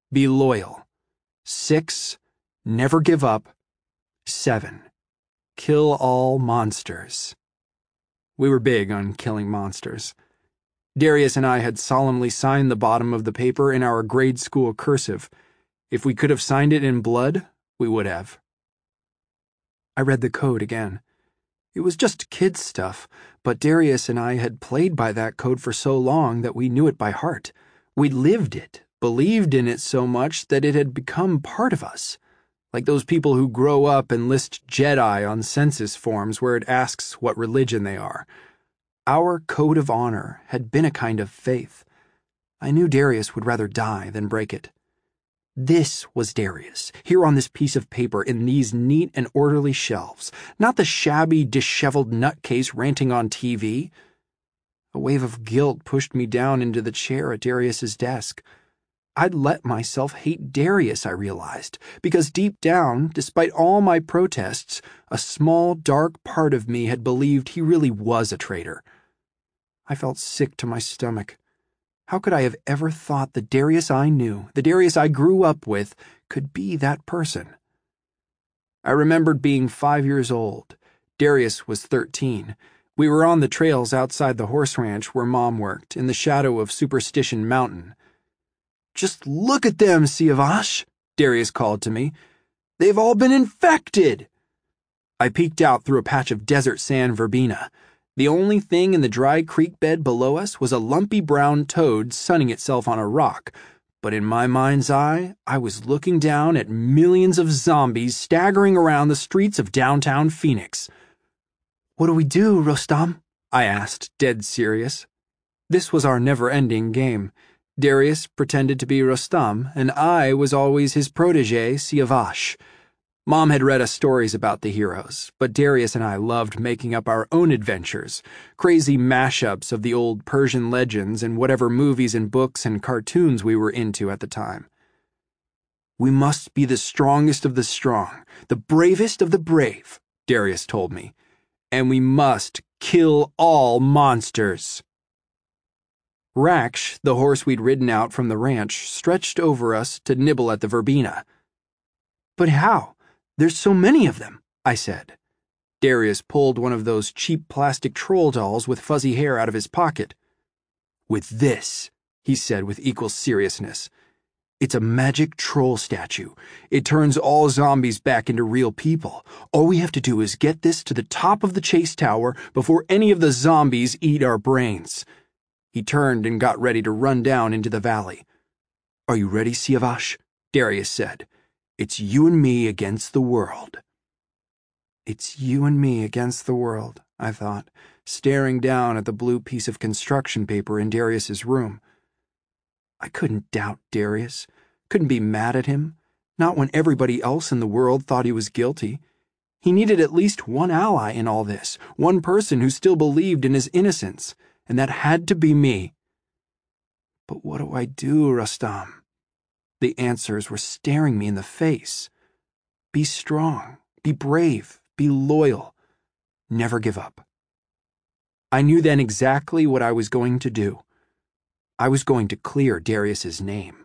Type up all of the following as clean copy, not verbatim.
Be loyal. 6. Never give up. 7. Kill all monsters. We were big on killing monsters. Darius and I had solemnly signed the bottom of the paper in our grade school cursive. If we could have signed it in blood, we would have. I read the code again. It was just kids' stuff, but Darius and I had played by that code for so long that we knew it by heart. We'd lived it, believed in it so much that it had become part of us. Like those people who grow up and list Jedi on census forms where it asks what religion they are. Our code of honor had been a kind of faith. I knew Darius would rather die than break it. This was Darius, here on this piece of paper in these neat and orderly shelves, not the shabby, disheveled nutcase ranting on TV. A wave of guilt pushed me down into the chair at Darius's desk. I'd let myself hate Darius, I realized, because deep down, despite all my protests, a small, dark part of me had believed he really was a traitor. I felt sick to my stomach. How could I have ever thought the Darius I knew, the Darius I grew up with, could be that person? I remembered being 5 years old. Darius was 13. We were on the trails outside the horse ranch where Mom worked, in the shadow of Superstition Mountain. "Just look at them, Siavash," Darius called to me. "They've all been infected." I peeked out through a patch of desert sand verbena. The only thing in the dry creek bed below us was a lumpy brown toad sunning itself on a rock, but in my mind's eye, I was looking down at millions of zombies staggering around the streets of downtown Phoenix. "What do we do, Rostam?" I asked, dead serious. This was our never-ending game. Darius pretended to be Rostam, and I was always his protege, Siavash. Mom had read us stories about the heroes, but Darius and I loved making up our own adventures, crazy mashups of the old Persian legends and whatever movies and books and cartoons we were into at the time. "We must be the strongest of the strong, the bravest of the brave," Darius told me, "and we must kill all monsters." Raksh, the horse we'd ridden out from the ranch, stretched over us to nibble at the verbena. "But how? There's so many of them," I said. Darius pulled one of those cheap plastic troll dolls with fuzzy hair out of his pocket. "With this," he said with equal seriousness. "It's a magic troll statue. It turns all zombies back into real people. All we have to do is get this to the top of the chase tower before any of the zombies eat our brains." He turned and got ready to run down into the valley. "Are you ready, Siavash?" Darius said. "It's you and me against the world." It's you and me against the world, I thought, staring down at the blue piece of construction paper in Darius's room. I couldn't doubt Darius, couldn't be mad at him, not when everybody else in the world thought he was guilty. He needed at least one ally in all this, one person who still believed in his innocence, and that had to be me. But what do I do, Rostam? The answers were staring me in the face. Be strong, be brave, be loyal. Never give up. I knew then exactly what I was going to do. I was going to clear Darius's name.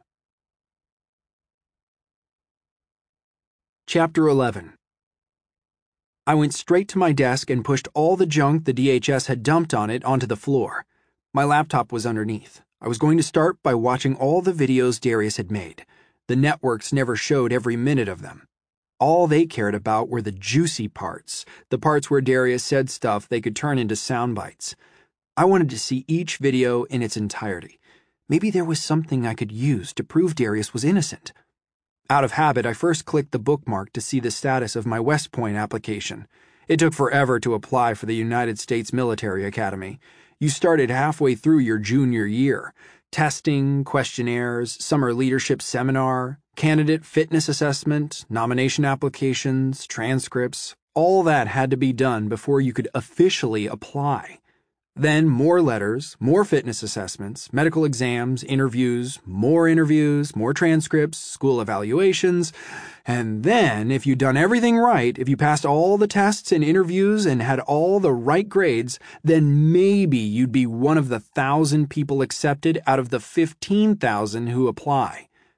Chapter 11. I went straight to my desk and pushed all the junk the DHS had dumped on it onto the floor. My laptop was underneath. I was going to start by watching all the videos Darius had made. The networks never showed every minute of them. All they cared about were the juicy parts, the parts where Darius said stuff they could turn into sound bites. I wanted to see each video in its entirety. Maybe there was something I could use to prove Darius was innocent. Out of habit, I first clicked the bookmark to see the status of my West Point application. It took forever to apply for the United States Military Academy. You started halfway through your junior year. Testing, questionnaires, summer leadership seminar, candidate fitness assessment, nomination applications, transcripts, all that had to be done before you could officially apply. Then more letters, more fitness assessments, medical exams, interviews, more transcripts, school evaluations, and then, if you'd done everything right, if you passed all the tests and interviews and had all the right grades, then maybe you'd be one of the 1,000 people accepted out of the 15,000 who apply.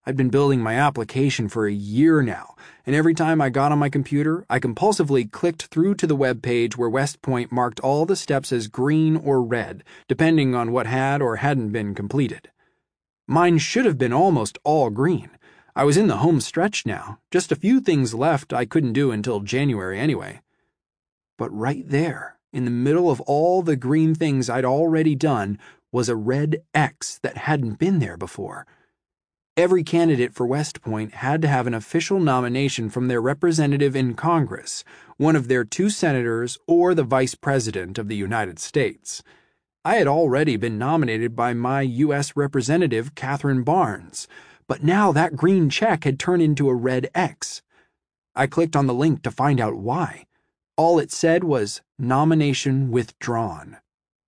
I'd been building my application for a year now, and every time I got on my computer, I compulsively clicked through to the web page where West Point marked all the steps as green or red, depending on what had or hadn't been completed. Mine should have been almost all green. I was in the home stretch now, just a few things left I couldn't do until January anyway. But right there, in the middle of all the green things I'd already done, was a red X that hadn't been there before. Every candidate for West Point had to have an official nomination from their representative in Congress, one of their 2 senators, or the Vice President of the United States. I had already been nominated by my U.S. Representative, Catherine Barnes, but now that green check had turned into a red X. I clicked on the link to find out why. All it said was, "Nomination withdrawn."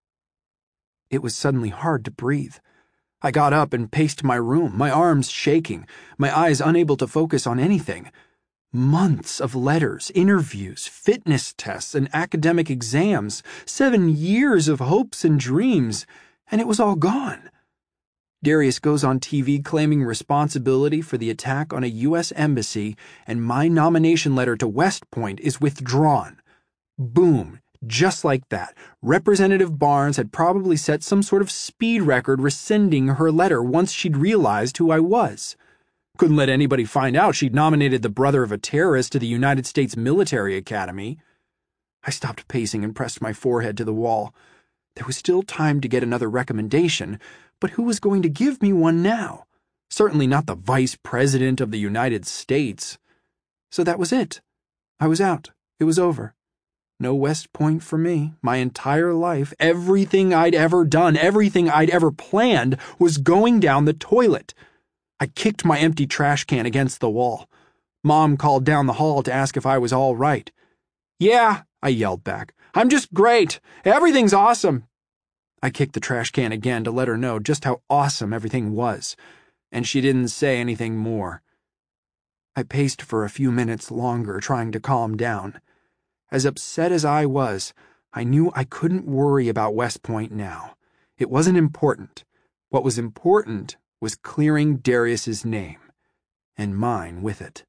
It was suddenly hard to breathe. I got up and paced my room, my arms shaking, my eyes unable to focus on anything. Months of letters, interviews, fitness tests, and academic exams, 7 years of hopes and dreams, and it was all gone. Darius goes on TV claiming responsibility for the attack on a U.S. embassy, and my nomination letter to West Point is withdrawn. Boom. Just like that, Representative Barnes had probably set some sort of speed record rescinding her letter once she'd realized who I was. Couldn't let anybody find out she'd nominated the brother of a terrorist to the United States Military Academy. I stopped pacing and pressed my forehead to the wall. There was still time to get another recommendation, but who was going to give me one now? Certainly not the Vice President of the United States. So that was it. I was out. It was over. No West Point for me. My entire life, everything I'd ever done, everything I'd ever planned was going down the toilet. I kicked my empty trash can against the wall. Mom called down the hall to ask if I was all right. "Yeah," I yelled back. "I'm just great. Everything's awesome." I kicked the trash can again to let her know just how awesome everything was, and she didn't say anything more. I paced for a few minutes longer, trying to calm down. As upset as I was, I knew I couldn't worry about West Point now. It wasn't important. What was important was clearing Darius's name, and mine with it.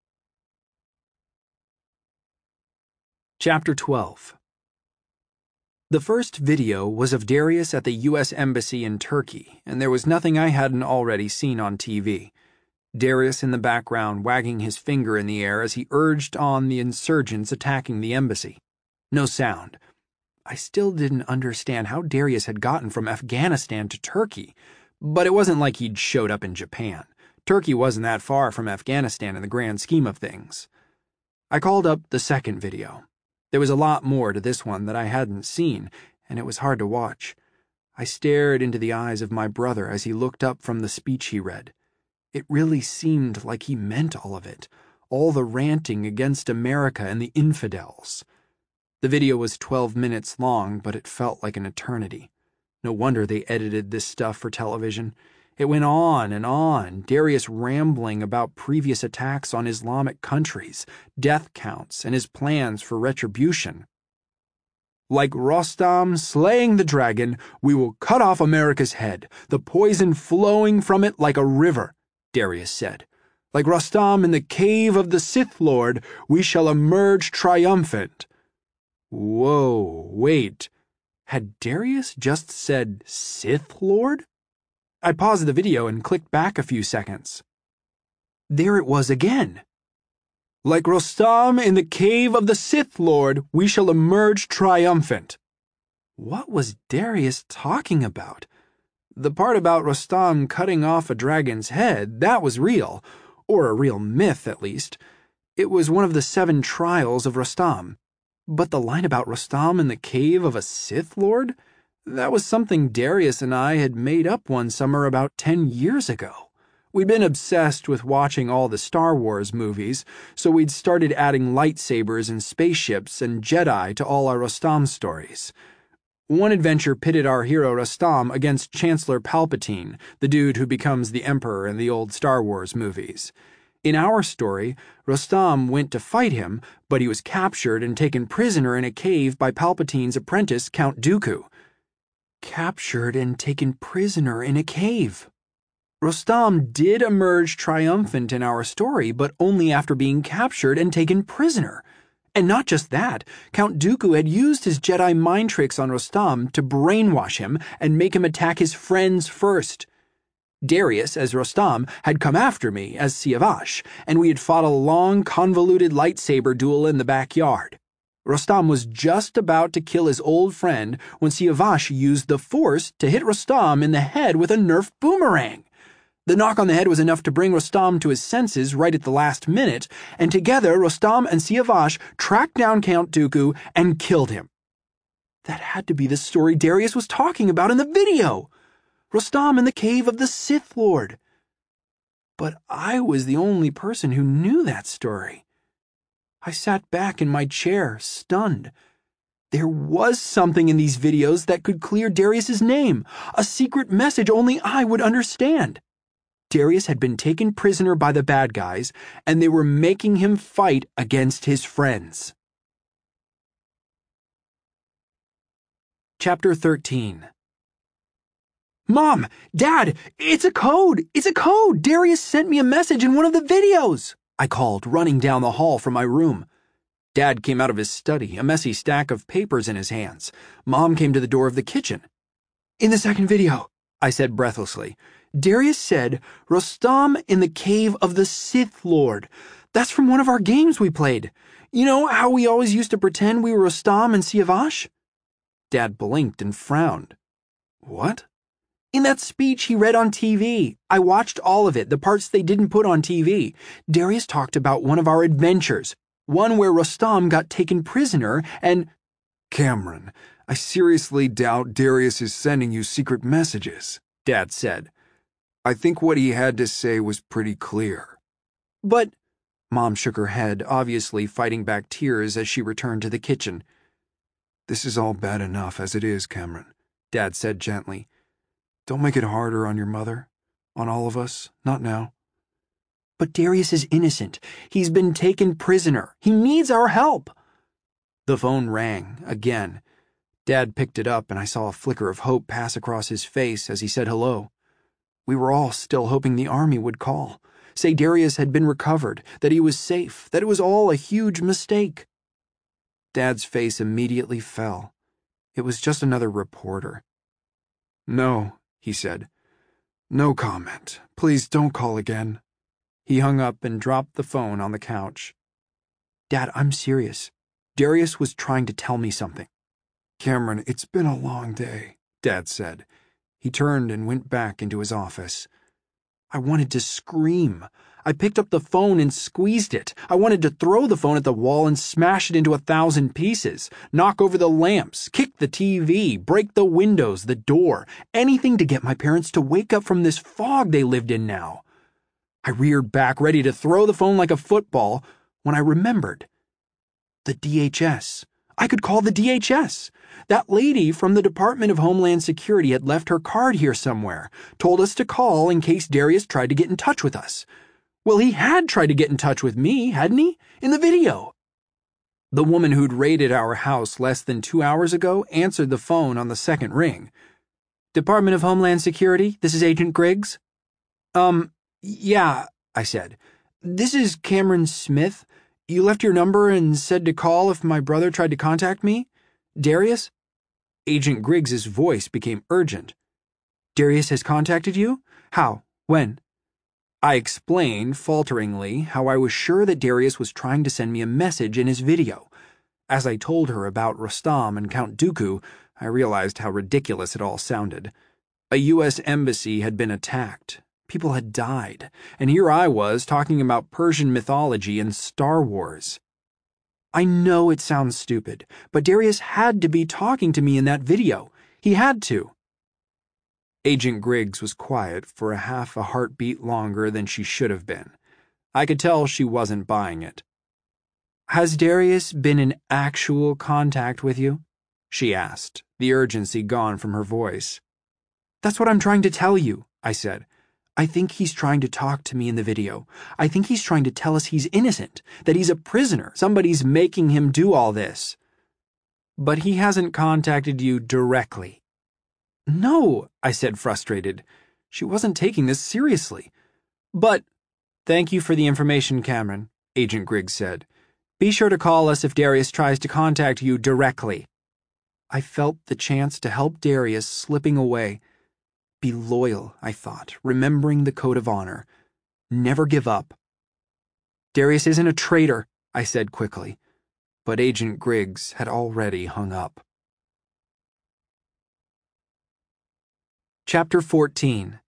Chapter 12. The first video was of Darius at the U.S. Embassy in Turkey, and there was nothing I hadn't already seen on TV. Darius in the background wagging his finger in the air as he urged on the insurgents attacking the embassy. No sound. I still didn't understand how Darius had gotten from Afghanistan to Turkey, but it wasn't like he'd showed up in Japan. Turkey wasn't that far from Afghanistan in the grand scheme of things. I called up the second video. There was a lot more to this one that I hadn't seen, and it was hard to watch. I stared into the eyes of my brother as he looked up from the speech he read. It really seemed like he meant all of it, all the ranting against America and the infidels. The video was 12 minutes long, but it felt like an eternity. No wonder they edited this stuff for television. It went on, Darius rambling about previous attacks on Islamic countries, death counts, and his plans for retribution. "Like Rostam slaying the dragon, we will cut off America's head, the poison flowing from it like a river," Darius said. "Like Rostam in the cave of the Sith Lord, we shall emerge triumphant." Whoa, wait. Had Darius just said Sith Lord? I paused the video and clicked back a few seconds. There it was again. "Like Rostam in the cave of the Sith Lord, we shall emerge triumphant." What was Darius talking about? The part about Rostam cutting off a dragon's head, that was real, or a real myth at least. It was one of the 7 trials of Rostam. But the line about Rostam in the cave of a Sith Lord? That was something Darius and I had made up one summer about 10 years ago. We'd been obsessed with watching all the Star Wars movies, so we'd started adding lightsabers and spaceships and Jedi to all our Rostam stories. One adventure pitted our hero Rostam against Chancellor Palpatine, the dude who becomes the Emperor in the old Star Wars movies. In our story, Rostam went to fight him, but he was captured and taken prisoner in a cave by Palpatine's apprentice, Count Dooku. Captured and taken prisoner in a cave. Rostam did emerge triumphant in our story, but only after being captured and taken prisoner. And not just that, Count Dooku had used his Jedi mind tricks on Rostam to brainwash him and make him attack his friends first. Darius, as Rostam, had come after me as Siavash, and we had fought a long, convoluted lightsaber duel in the backyard. Rostam was just about to kill his old friend when Siavash used the Force to hit Rostam in the head with a Nerf boomerang. The knock on the head was enough to bring Rostam to his senses right at the last minute, and together Rostam and Siavash tracked down Count Dooku and killed him. That had to be the story Darius was talking about in the video. Rostam in the cave of the Sith Lord. But I was the only person who knew that story. I sat back in my chair, stunned. There was something in these videos that could clear Darius's name, a secret message only I would understand. Darius had been taken prisoner by the bad guys, and they were making him fight against his friends. Chapter 13. Mom! Dad! It's a code! It's a code! Darius sent me a message in one of the videos! I called, running down the hall from my room. Dad came out of his study, a messy stack of papers in his hands. Mom came to the door of the kitchen. In the second video, I said breathlessly, Darius said, Rostam in the cave of the Sith Lord. That's from one of our games we played. You know how we always used to pretend we were Rostam and Siavash? Dad blinked and frowned. What? In that speech he read on TV. I watched all of it, the parts they didn't put on TV. Darius talked about one of our adventures, one where Rostam got taken prisoner and... Cameron, I seriously doubt Darius is sending you secret messages, Dad said. I think what he had to say was pretty clear. But... Mom shook her head, obviously fighting back tears as she returned to the kitchen. This is all bad enough as it is, Cameron, Dad said gently. Don't make it harder on your mother, on all of us, not now. But Darius is innocent. He's been taken prisoner. He needs our help. The phone rang, again. Dad picked it up and I saw a flicker of hope pass across his face as he said hello. We were all still hoping the army would call, say Darius had been recovered, that he was safe, that it was all a huge mistake. Dad's face immediately fell. It was just another reporter. No, he said. No comment. Please don't call again. He hung up and dropped the phone on the couch. Dad, I'm serious. Darius was trying to tell me something. Cameron, it's been a long day, Dad said. He turned and went back into his office. I wanted to scream. I picked up the phone and squeezed it. I wanted to throw the phone at the wall and smash it into 1,000 pieces, knock over the lamps, kick the TV, break the windows, the door, anything to get my parents to wake up from this fog they lived in now. I reared back, ready to throw the phone like a football, when I remembered. The DHS. I could call the DHS. That lady from the Department of Homeland Security had left her card here somewhere, told us to call in case Darius tried to get in touch with us. Well, he had tried to get in touch with me, hadn't he? In the video. The woman who'd raided our house less than 2 hours ago answered the phone on the second ring. Department of Homeland Security, this is Agent Griggs. Yeah, I said. This is Cameron Smith. You left your number and said to call if my brother tried to contact me? Darius? Agent Griggs's voice became urgent. Darius has contacted you? How? When? I explained, falteringly, how I was sure that Darius was trying to send me a message in his video. As I told her about Rostam and Count Dooku, I realized how ridiculous it all sounded. A U.S. embassy had been attacked. People had died, and here I was talking about Persian mythology and Star Wars. I know it sounds stupid, but Darius had to be talking to me in that video. He had to. Agent Griggs was quiet for half a heartbeat longer than she should have been. I could tell she wasn't buying it. Has Darius been in actual contact with you? She asked, the urgency gone from her voice. That's what I'm trying to tell you, I said. I think he's trying to talk to me in the video. I think he's trying to tell us he's innocent, that he's a prisoner. Somebody's making him do all this. But he hasn't contacted you directly. No, I said, frustrated. She wasn't taking this seriously. But, thank you for the information, Cameron, Agent Griggs said. Be sure to call us if Darius tries to contact you directly. I felt the chance to help Darius slipping away. Be loyal, I thought, remembering the code of honor. Never give up. Darius isn't a traitor, I said quickly, but Agent Griggs had already hung up. Chapter 14.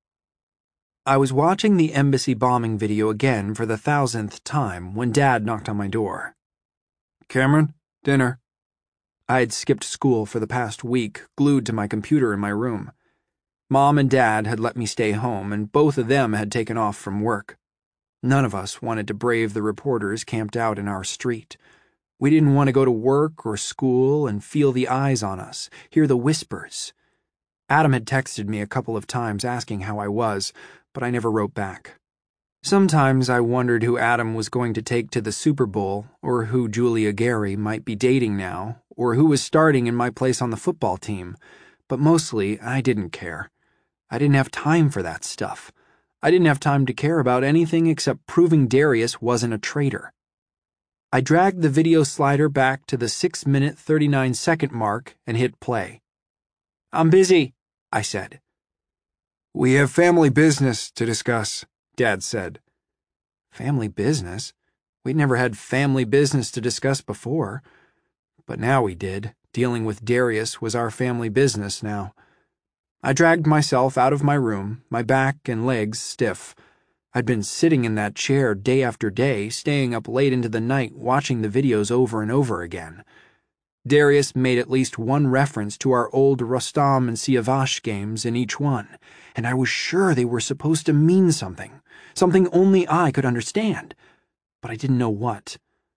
I was watching the embassy bombing video again for the 1,000th time when Dad knocked on my door. Cameron, dinner. I had skipped school for the past week, glued to my computer in my room. Mom and Dad had let me stay home, and both of them had taken off from work. None of us wanted to brave the reporters camped out in our street. We didn't want to go to work or school and feel the eyes on us, hear the whispers. Adam had texted me a couple of times asking how I was, but I never wrote back. Sometimes I wondered who Adam was going to take to the Super Bowl, or who Julia Gary might be dating now, or who was starting in my place on the football team, but mostly I didn't care. I didn't have time for that stuff. I didn't have time to care about anything except proving Darius wasn't a traitor. I dragged the video slider back to the 6-minute 39-second mark and hit play. I'm busy, I said. We have family business to discuss, Dad said. Family business? We'd never had family business to discuss before. But now we did. Dealing with Darius was our family business now. I dragged myself out of my room, my back and legs stiff. I'd been sitting in that chair day after day, staying up late into the night watching the videos over and over again. Darius made at least one reference to our old Rostam and Siavash games in each one, and I was sure they were supposed to mean something only I could understand, but I didn't know what.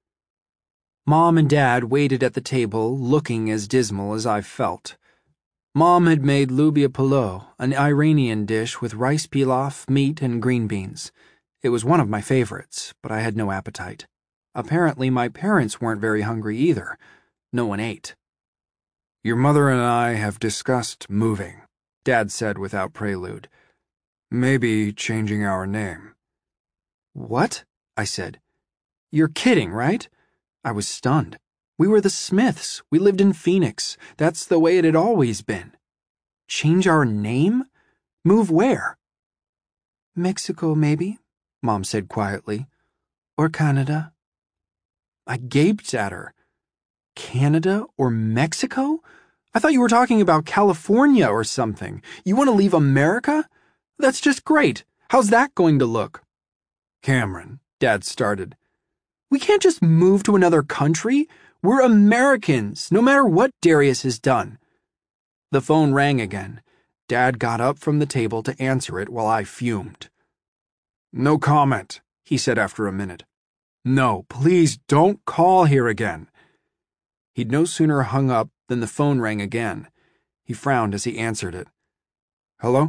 Mom and Dad waited at the table, looking as dismal as I felt. Mom had made lubia pulao, an Iranian dish with rice pilaf, meat, and green beans. It was one of my favorites, but I had no appetite. Apparently, my parents weren't very hungry either. No one ate. Your mother and I have discussed moving, Dad said without prelude. Maybe changing our name. What? I said. You're kidding, right? I was stunned. We were the Smiths. We lived in Phoenix. That's the way it had always been. Change our name? Move where? Mexico, maybe, Mom said quietly. Or Canada. I gaped at her. Canada or Mexico? I thought you were talking about California or something. You want to leave America? That's just great. How's that going to look? Cameron, Dad started. We can't just move to another country. We're Americans, no matter what Darius has done. The phone rang again. Dad got up from the table to answer it while I fumed. No comment, he said after a minute. No, please don't call here again. He'd no sooner hung up than the phone rang again. He frowned as he answered it. Hello?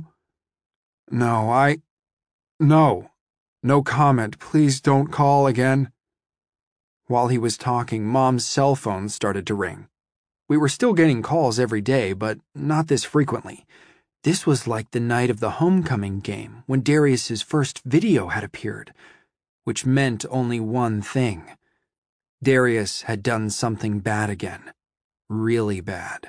No comment. Please don't call again. While he was talking, Mom's cell phone started to ring. We were still getting calls every day, but not this frequently. This was like the night of the homecoming game when Darius's first video had appeared, which meant only one thing. Darius had done something bad again. Really bad.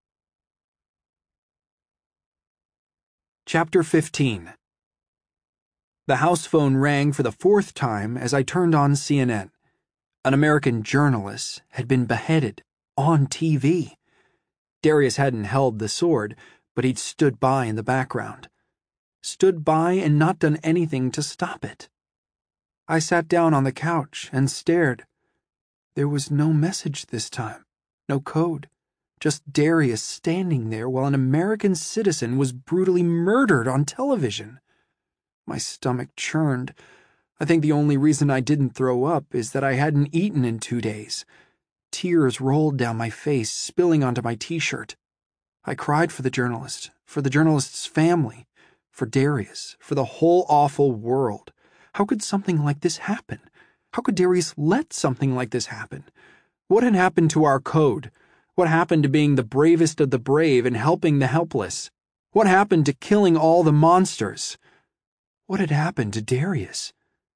Chapter 15. The house phone rang for the 4th time as I turned on CNN. An American journalist had been beheaded on TV. Darius hadn't held the sword, but he'd stood by in the background. Stood by and not done anything to stop it. I sat down on the couch and stared. There was no message this time, no code, just Darius standing there while an American citizen was brutally murdered on television. My stomach churned. I think the only reason I didn't throw up is that I hadn't eaten in 2 days. Tears rolled down my face, spilling onto my t-shirt. I cried for the journalist's family, for Darius, for the whole awful world. How could something like this happen? How could Darius let something like this happen? What had happened to our code? What happened to being the bravest of the brave and helping the helpless? What happened to killing all the monsters? What had happened to Darius?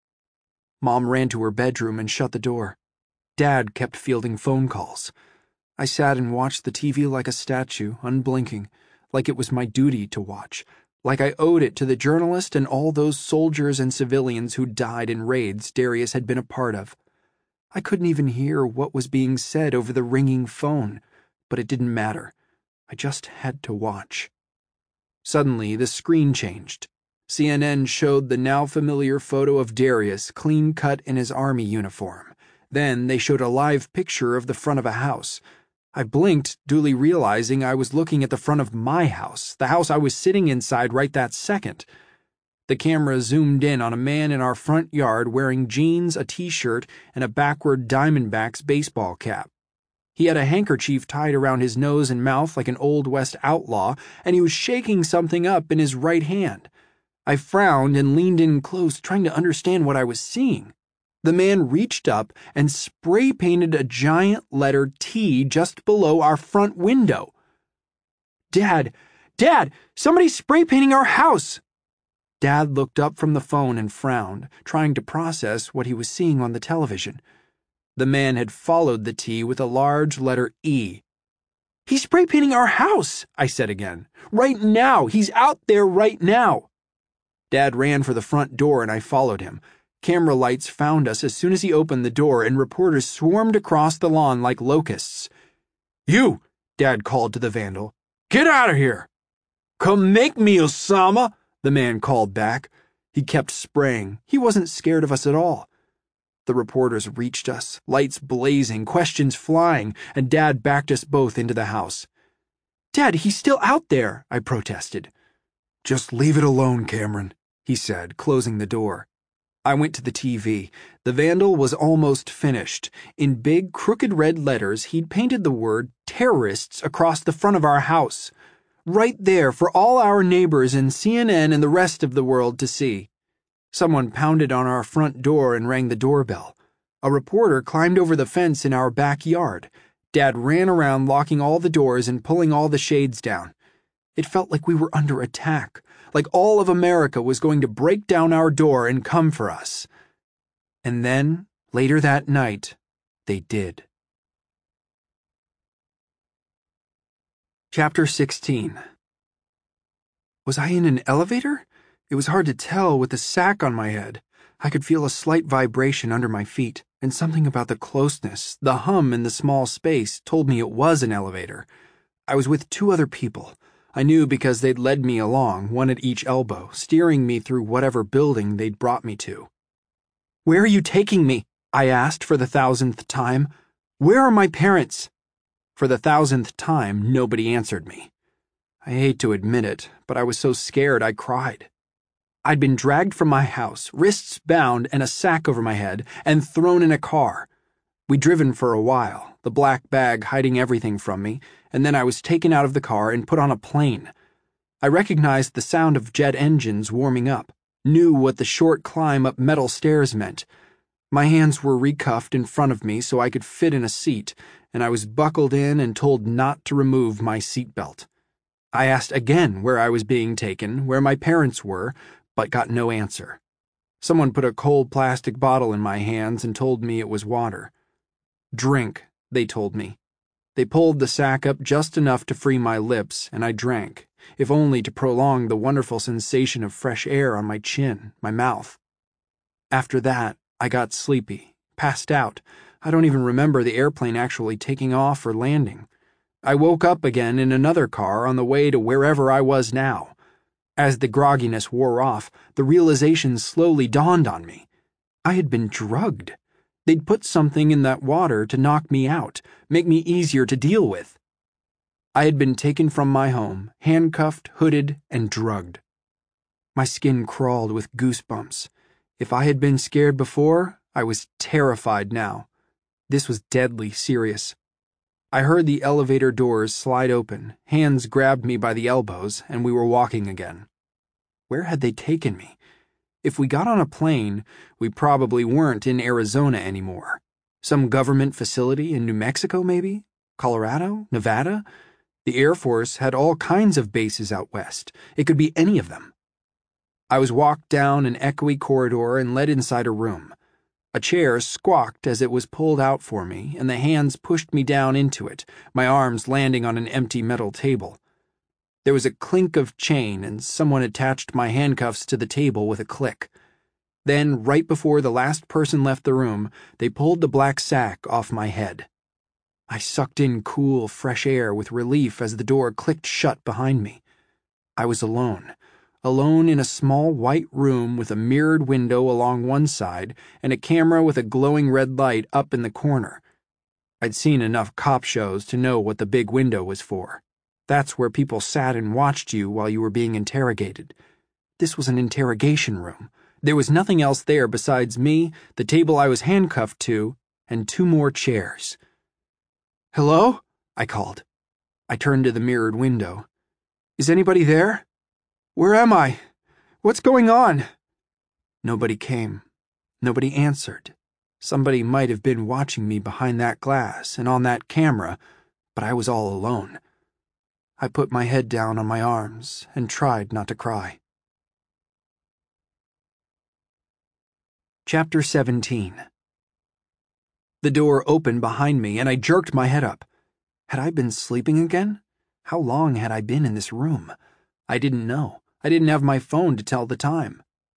Mom ran to her bedroom and shut the door. Dad kept fielding phone calls. I sat and watched the TV like a statue, unblinking, like it was my duty to watch, like I owed it to the journalist and all those soldiers and civilians who died in raids Darius had been a part of. I couldn't even hear what was being said over the ringing phone, but it didn't matter. I just had to watch. Suddenly, the screen changed. CNN showed the now familiar photo of Darius, clean-cut in his army uniform. Then they showed a live picture of the front of a house. I blinked, duly realizing I was looking at the front of my house, the house I was sitting inside right that second. The camera zoomed in on a man in our front yard wearing jeans, a t-shirt, and a backward Diamondbacks baseball cap. He had a handkerchief tied around his nose and mouth like an Old West outlaw, and he was shaking something up in his right hand. I frowned and leaned in close, trying to understand what I was seeing. The man reached up and spray-painted a giant letter T just below our front window. Dad, somebody's spray-painting our house! Dad looked up from the phone and frowned, trying to process what he was seeing on the television. The man had followed the T with a large letter E. He's spray-painting our house, I said again. Right now! He's out there right now! Dad ran for the front door and I followed him. Camera lights found us as soon as he opened the door, and reporters swarmed across the lawn like locusts. You, Dad called to the vandal. Get out of here! Come make me, Osama, the man called back. He kept spraying. He wasn't scared of us at all. The reporters reached us, lights blazing, questions flying, and Dad backed us both into the house. Dad, he's still out there, I protested. Just leave it alone, Cameron, he said, closing the door. I went to the TV. The vandal was almost finished. In big, crooked red letters, he'd painted the word terrorists across the front of our house. Right there for all our neighbors and CNN and the rest of the world to see. Someone pounded on our front door and rang the doorbell. A reporter climbed over the fence in our backyard. Dad ran around locking all the doors and pulling all the shades down. It felt like we were under attack, like all of America was going to break down our door and come for us. And then, later that night, they did. Chapter 16. Was I in an elevator? It was hard to tell with the sack on my head. I could feel a slight vibration under my feet, and something about the closeness, the hum in the small space, told me it was an elevator. I was with two other people. I knew because they'd led me along, one at each elbow, steering me through whatever building they'd brought me to. Where are you taking me? I asked for the 1,000th time. Where are my parents? For the 1,000th time, nobody answered me. I hate to admit it, but I was so scared I cried. I'd been dragged from my house, wrists bound and a sack over my head, and thrown in a car. We'd driven for a while, the black bag hiding everything from me, and then I was taken out of the car and put on a plane. I recognized the sound of jet engines warming up, knew what the short climb up metal stairs meant. My hands were recuffed in front of me so I could fit in a seat, and I was buckled in and told not to remove my seatbelt. I asked again where I was being taken, where my parents were, but got no answer. Someone put a cold plastic bottle in my hands and told me it was water. Drink, they told me. They pulled the sack up just enough to free my lips, and I drank, if only to prolong the wonderful sensation of fresh air on my chin, my mouth. After that, I got sleepy, passed out. I don't even remember the airplane actually taking off or landing. I woke up again in another car on the way to wherever I was now. As the grogginess wore off, the realization slowly dawned on me. I had been drugged. They'd put something in that water to knock me out, make me easier to deal with. I had been taken from my home, handcuffed, hooded, and drugged. My skin crawled with goosebumps. If I had been scared before, I was terrified now. This was deadly serious. I heard the elevator doors slide open, hands grabbed me by the elbows, and we were walking again. Where had they taken me? If we got on a plane, we probably weren't in Arizona anymore. Some government facility in New Mexico, maybe? Colorado? Nevada? The Air Force had all kinds of bases out west. It could be any of them. I was walked down an echoey corridor and led inside a room. A chair squawked as it was pulled out for me, and the hands pushed me down into it, my arms landing on an empty metal table. There was a clink of chain, and someone attached my handcuffs to the table with a click. Then, right before the last person left the room, they pulled the black sack off my head. I sucked in cool, fresh air with relief as the door clicked shut behind me. I was alone in a small white room with a mirrored window along one side and a camera with a glowing red light up in the corner. I'd seen enough cop shows to know what the big window was for. That's where people sat and watched you while you were being interrogated. This was an interrogation room. There was nothing else there besides me, the table I was handcuffed to, and 2 more chairs. "Hello?" I called. I turned to the mirrored window. "Is anybody there? Where am I? What's going on?" Nobody came. Nobody answered. Somebody might have been watching me behind that glass and on that camera, but I was all alone. I put my head down on my arms and tried not to cry. Chapter 17. The door opened behind me, and I jerked my head up. Had I been sleeping again? How long had I been in this room? I didn't know. I didn't have my phone to tell the time.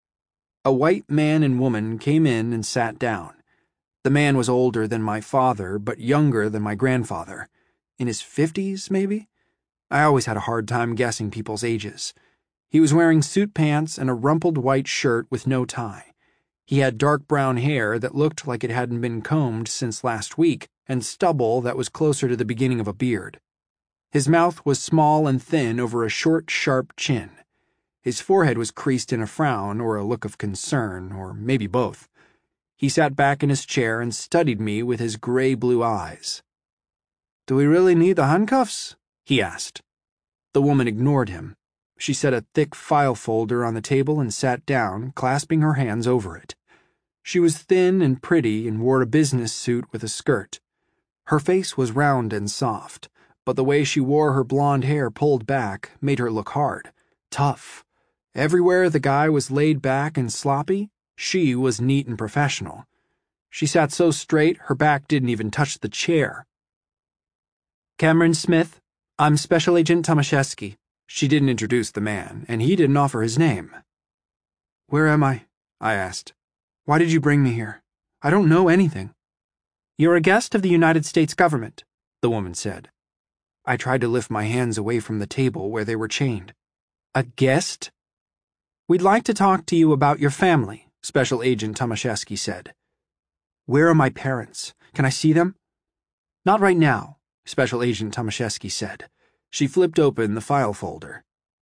A white man and woman came in and sat down. The man was older than my father, but younger than my grandfather. In his 50s, maybe? I always had a hard time guessing people's ages. He was wearing suit pants and a rumpled white shirt with no tie. He had dark brown hair that looked like it hadn't been combed since last week, and stubble that was closer to the beginning of a beard. His mouth was small and thin over a short, sharp chin. His forehead was creased in a frown or a look of concern, or maybe both. He sat back in his chair and studied me with his gray-blue eyes. "Do we really need the handcuffs?" he asked. The woman ignored him. She set a thick file folder on the table and sat down, clasping her hands over it. She was thin and pretty and wore a business suit with a skirt. Her face was round and soft, but the way she wore her blonde hair pulled back made her look hard, tough. Everywhere the guy was laid back and sloppy, she was neat and professional. She sat so straight her back didn't even touch the chair. "Cameron Smith, I'm Special Agent Tomaszewski." She didn't introduce the man, and he didn't offer his name. "Where am I?" I asked. "Why did you bring me here? I don't know anything." "You're a guest of the United States government," the woman said. I tried to lift my hands away from the table where they were chained. "A guest?" "We'd like to talk to you about your family," Special Agent Tomaszewski said. "Where are my parents? Can I see them?" "Not right now," Special Agent Tomaszewski said. She flipped open the file folder.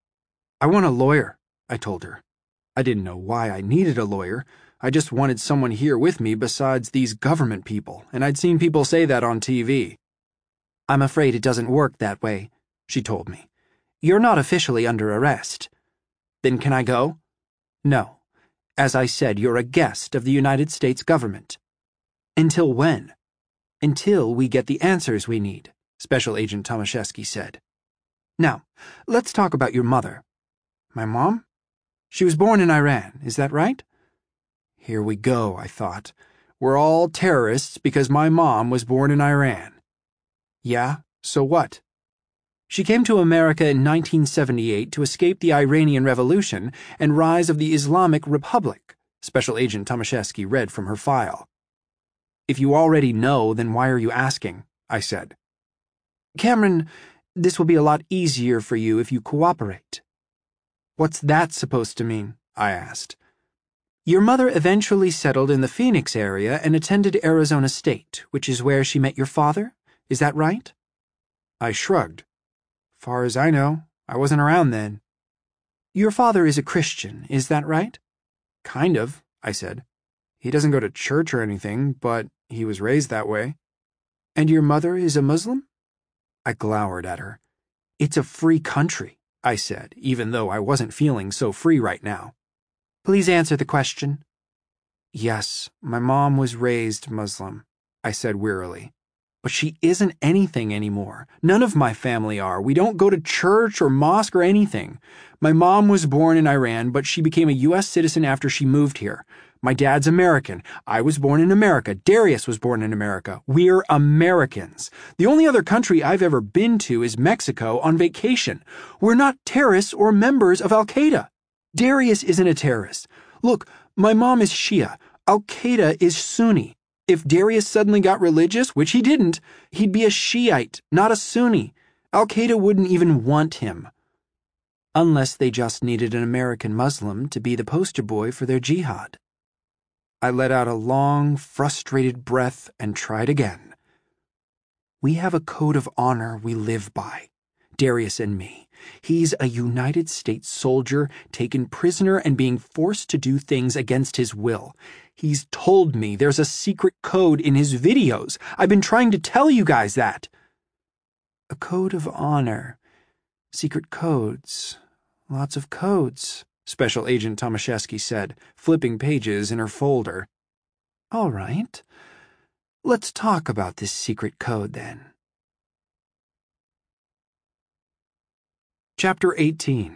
"I want a lawyer," I told her. I didn't know why I needed a lawyer. I just wanted someone here with me besides these government people, and I'd seen people say that on TV. "I'm afraid it doesn't work that way," she told me. "You're not officially under arrest." "Then can I go?" "No. As I said, you're a guest of the United States government." "Until when?" "Until we get the answers we need," Special Agent Tomaszewski said. "Now, let's talk about your mother." "My mom? She was born in Iran, is that right?" Here we go, I thought. We're all terrorists because my mom was born in Iran. "Yeah, so what?" "She came to America in 1978 to escape the Iranian Revolution and rise of the Islamic Republic," Special Agent Tomaszewski read from her file. "If you already know, then why are you asking?" I said. "Cameron, this will be a lot easier for you if you cooperate." "What's that supposed to mean?" I asked. "Your mother eventually settled in the Phoenix area and attended Arizona State, which is where she met your father. Is that right?" I shrugged. "Far as I know, I wasn't around then." "Your father is a Christian, is that right?" "Kind of," I said. "He doesn't go to church or anything, but he was raised that way." "And your mother is a Muslim?" I glowered at her. "It's a free country," I said, even though I wasn't feeling so free right now. "Please answer the question." "Yes, my mom was raised Muslim," I said wearily. But she isn't anything anymore. None of my family are. We don't go to church or mosque or anything. My mom was born in Iran, but she became a U.S. citizen after she moved here. My dad's American. I was born in America. Darius was born in America. We're Americans. The only other country I've ever been to is Mexico on vacation. We're not terrorists or members of Al-Qaeda. Darius isn't a terrorist. Look, my mom is Shia. Al-Qaeda is Sunni. If Darius suddenly got religious, which he didn't, he'd be a Shiite, not a Sunni. Al-Qaeda wouldn't even want him. Unless they just needed an American Muslim to be the poster boy for their jihad. I let out a long, frustrated breath and tried again. We have a code of honor we live by, Darius and me. He's a United States soldier taken prisoner and being forced to do things against his will. He's told me there's a secret code in his videos. I've been trying to tell you guys that. A code of honor. Secret codes. Lots of codes, Special Agent Tomaszewski said, flipping pages in her folder. All right. Let's talk about this secret code then. Chapter 18.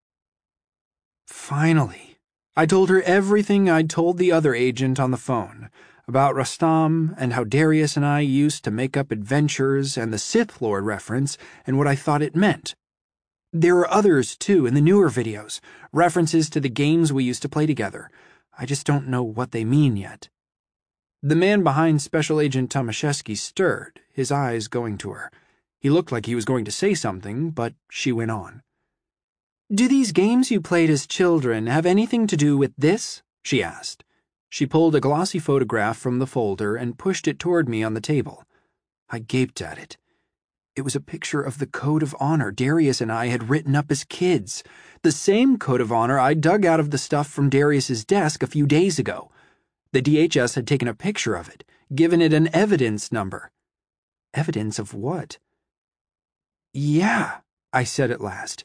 Finally, I told her everything I'd told the other agent on the phone, about Rustam and how Darius and I used to make up adventures and the Sith Lord reference and what I thought it meant. There are others, too, in the newer videos, references to the games we used to play together. I just don't know what they mean yet. The man behind Special Agent Tomaszewski stirred, his eyes going to her. He looked like he was going to say something, but she went on. Do these games you played as children have anything to do with this? She asked. She pulled a glossy photograph from the folder and pushed it toward me on the table. I gaped at it. It was a picture of the code of honor Darius and I had written up as kids, the same code of honor I dug out of the stuff from Darius's desk a few days ago. The DHS had taken a picture of it, given it an evidence number. Evidence of what? Yeah, I said at last.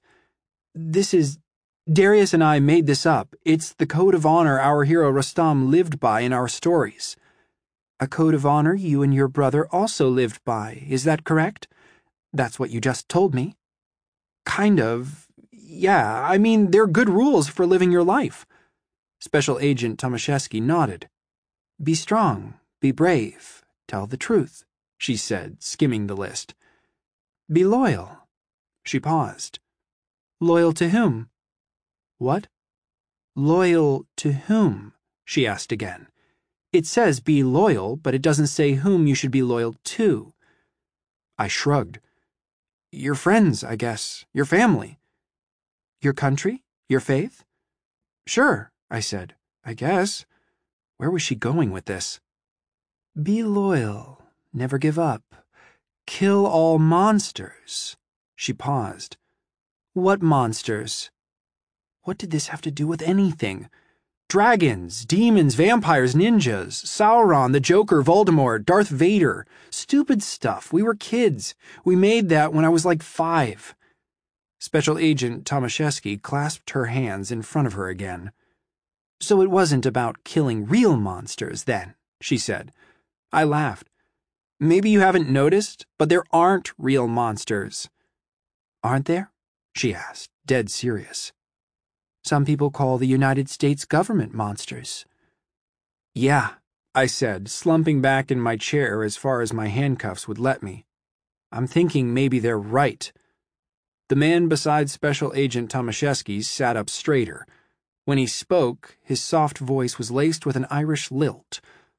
Darius and I made this up. It's the code of honor our hero Rustam lived by in our stories. A code of honor you and your brother also lived by, is that correct? That's what you just told me. Kind of. Yeah, I mean, they're good rules for living your life. Special Agent Tomaszewski nodded. Be strong, be brave, tell the truth, she said, skimming the list. Be loyal. She paused. Loyal to whom? What? Loyal to whom? She asked again. It says be loyal, but it doesn't say whom you should be loyal to. I shrugged. Your friends, I guess. Your family. Your country? Your faith? Sure, I said. I guess. Where was she going with this? Be loyal. Never give up. Kill all monsters. She paused. What monsters? What did this have to do with anything? Dragons, demons, vampires, ninjas, Sauron, the Joker, Voldemort, Darth Vader. Stupid stuff. We were kids. We made that when I was like 5. Special Agent Tomaszewski clasped her hands in front of her again. So it wasn't about killing real monsters, then, she said. I laughed. Maybe you haven't noticed, but there aren't real monsters. Aren't there? She asked, dead serious. Some people call the United States government monsters. Yeah, I said, slumping back in my chair as far as my handcuffs would let me. I'm thinking maybe they're right. The man beside Special Agent Tomaszewski sat up straighter. When he spoke, his soft voice was laced with an Irish lilt.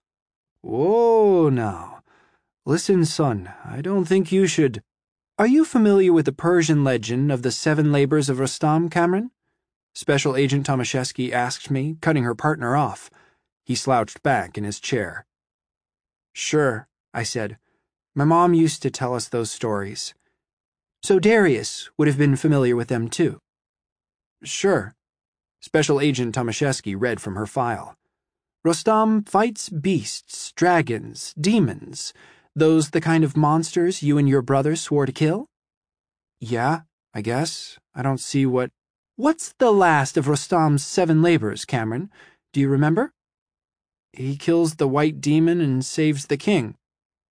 Whoa, now. Listen, son, I don't think you should... Are you familiar with the Persian legend of the 7 labors of Rustam, Cameron? Special Agent Tomaszewski asked me, cutting her partner off. He slouched back in his chair. Sure, I said. My mom used to tell us those stories. So Darius would have been familiar with them too. Sure. Special Agent Tomaszewski read from her file. Rustam fights beasts, dragons, demons. Those the kind of monsters you and your brother swore to kill? Yeah, I guess. I don't see what... What's the last of Rustam's 7 labors, Cameron? Do you remember? He kills the white demon and saves the king.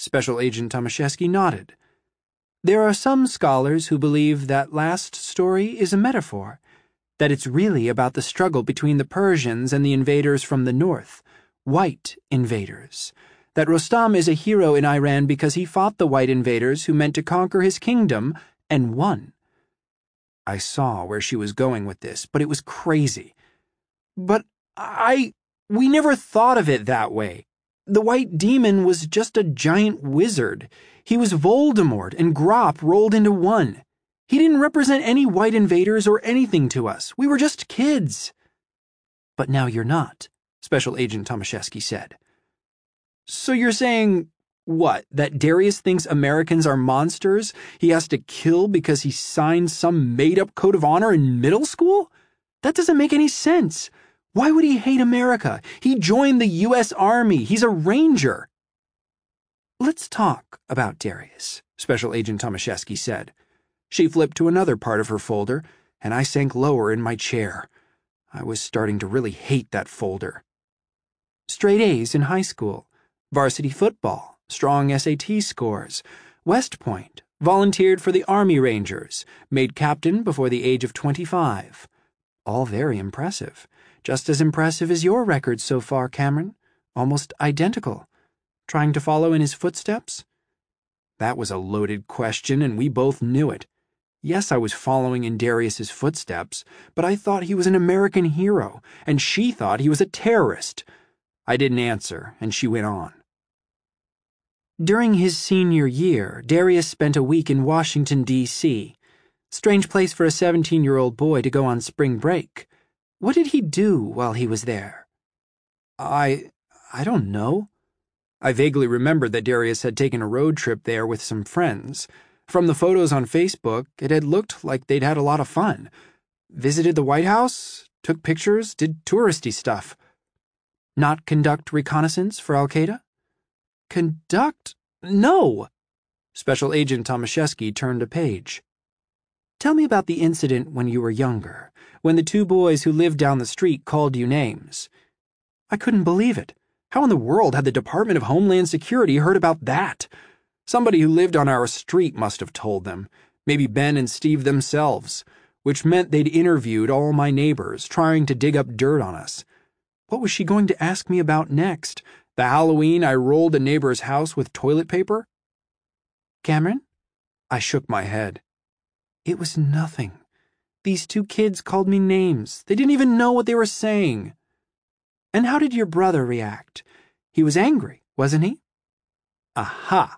Special Agent Tomaszewski nodded. There are some scholars who believe that last story is a metaphor, that it's really about the struggle between the Persians and the invaders from the north, white invaders, that Rostam is a hero in Iran because he fought the white invaders who meant to conquer his kingdom and won. I saw where she was going with this, but it was crazy. But we never thought of it that way. The white demon was just a giant wizard. He was Voldemort and Grop rolled into one. He didn't represent any white invaders or anything to us. We were just kids. But now you're not, Special Agent Tomaszewski said. So you're saying, what, that Darius thinks Americans are monsters he has to kill because he signed some made-up code of honor in middle school? That doesn't make any sense. Why would he hate America? He joined the U.S. Army. He's a ranger. Let's talk about Darius, Special Agent Tomaszewski said. She flipped to another part of her folder, and I sank lower in my chair. I was starting to really hate that folder. Straight A's in high school, varsity football, strong SAT scores, West Point, volunteered for the Army Rangers, made captain before the age of 25. All very impressive. Just as impressive as your record so far, Cameron. Almost identical. Trying to follow in his footsteps? That was a loaded question, and we both knew it. Yes, I was following in Darius's footsteps, but I thought he was an American hero, and she thought he was a terrorist. I didn't answer, and she went on. During his senior year, Darius spent a week in Washington, D.C. Strange place for a 17-year-old boy to go on spring break. What did he do while he was there? I don't know. I vaguely remembered that Darius had taken a road trip there with some friends. From the photos on Facebook, it had looked like they'd had a lot of fun. Visited the White House, took pictures, did touristy stuff. Not conduct reconnaissance for Al-Qaeda? Conduct? No! Special Agent Tomaszewski turned a page. Tell me about the incident when you were younger, when the two boys who lived down the street called you names. I couldn't believe it. How in the world had the Department of Homeland Security heard about that? Somebody who lived on our street must have told them, maybe Ben and Steve themselves, which meant they'd interviewed all my neighbors, trying to dig up dirt on us. What was she going to ask me about next? The Halloween I rolled a neighbor's house with toilet paper? Cameron? I shook my head. It was nothing. These two kids called me names. They didn't even know what they were saying. And how did your brother react? He was angry, wasn't he? Aha!